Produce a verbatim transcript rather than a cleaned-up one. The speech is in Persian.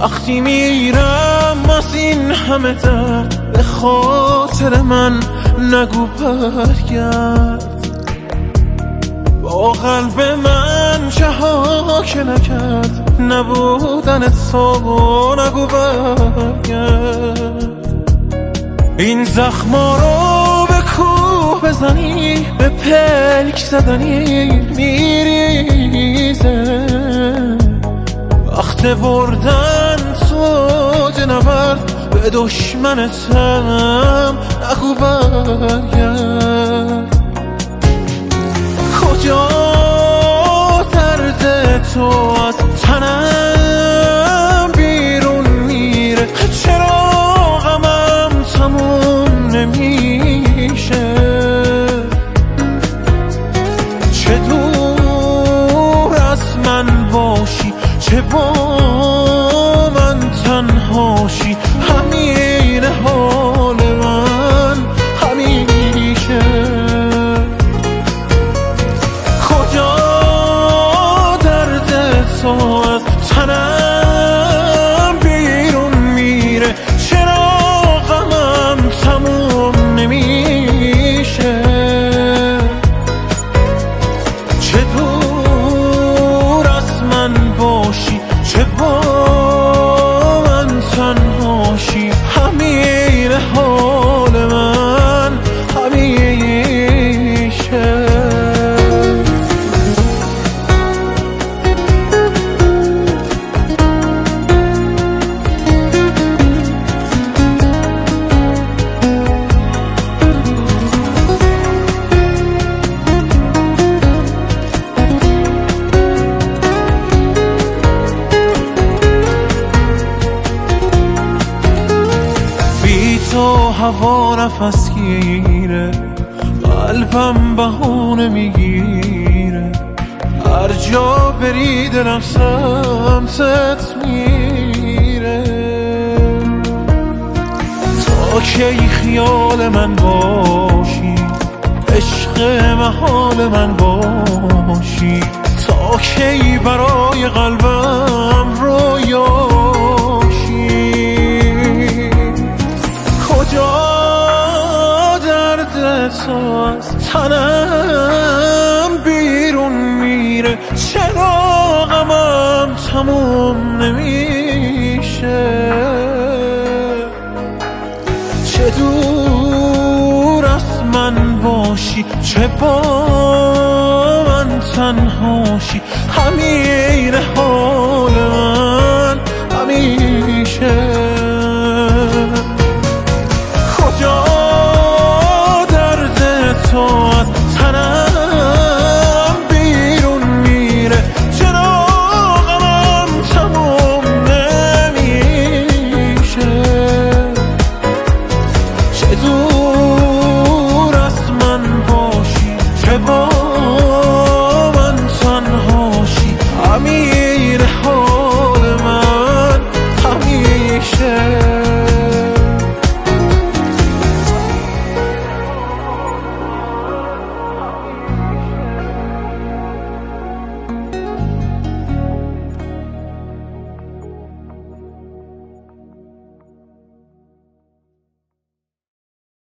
وقتی میرم از این همه درد به خاطر من نگو برگرد. با قلب من چه ها که نکرد نبودن تو نگو برگرد. این زخما رو به کوه بزنی به پلک زدنی میریزه. وقت بردن تو جنورد به دشمنتم نگو برگرد. کجا درد تو از تنم بیرون میره؟ چرا غمم تموم نمیشه؟ چه دور از من باشی چه با من تنهاشی، همین حال من همیشه. کجا درد تو از تنم بیرون میره؟ چرا غمم تموم نمیشه؟ چه دور از من باشی چه با من تنهاشی، همین حال من همیشه. تو هوا نفس گیره، قلبم بهونه میگیره. هر جا بری دلم سمتت میره. تا کی خیال من باشی، عشق محال من باشی؟ تا کی برای قلبم رویاشی؟ کجا درد تو از تنم بیرون میره؟ چرا غمم تموم نمیشه؟ چه دور از من باشی چه با من تنهاشی، همین حال